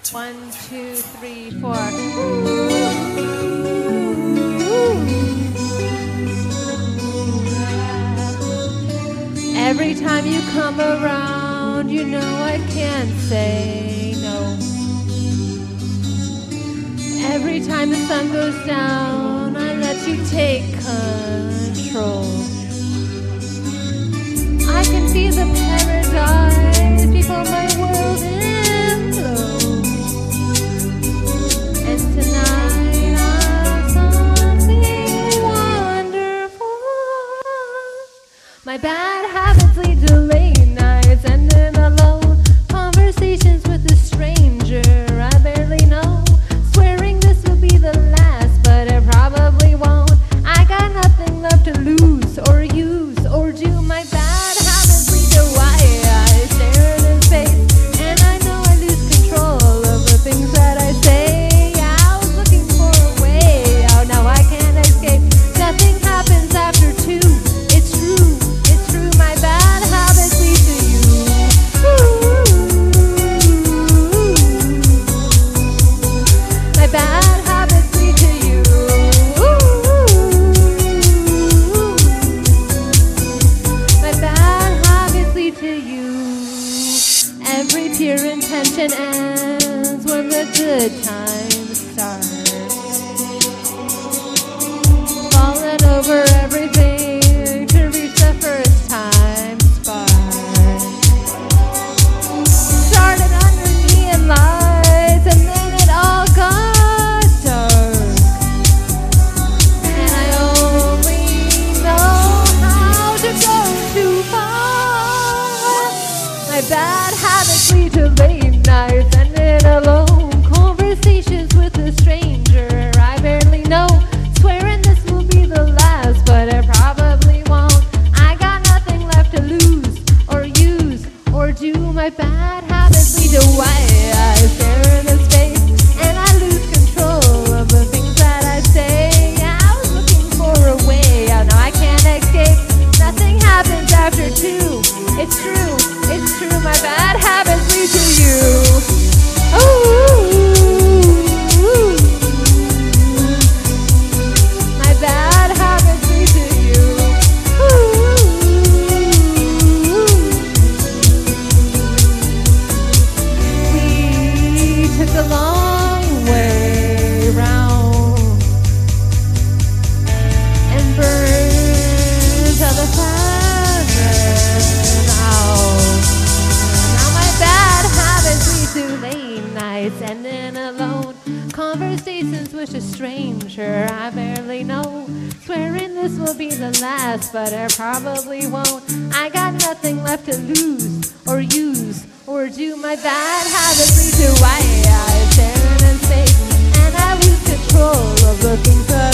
1, 2, 3, 4. Every time you come around, you know I can't say no. Every time the sun goes down, I let you take control. I can feel the paradise before my world implodes. And tonight I'm something wonderful. My bad habits lead to late nights, ending alone. Conversations with a stranger I barely know. Swearing this will be the last, but it probably won't. I got nothing left to lose or use or do. My bad habits lead to why I stare in his face, and I know I lose control of the things that I say. I was looking for a way out, now I can't escape. Nothing happens after 2. It's true, my bad habits lead to you. My bad habits lead to you. My bad habits lead to you. Every pure intention ends when the good times start. Falling over everything to reach the first time spark. Started under neon lights and then it all got dark. And I only know how to go too far. My bad habits lead to late nights, ending alone. Conversations with a stranger I barely know. Swearing this will be the last, but it probably won't. I got nothing left to lose or use or do. My bad habits lead to why I stare in his face, and I lose control of the things that I say. I was looking for a way out, now I can't escape. Nothing happens after 2. It's true, my bad habits lead to you. My bad habits lead to you. We took a long way round and burned till the fire out. Now my bad habits lead to late nights, ending alone. Conversations with a stranger I barely know. Swearing this will be the last, but it probably won't. I got nothing left to lose or use or do. My bad habits lead to why I stare in his face, and I lose control of the things that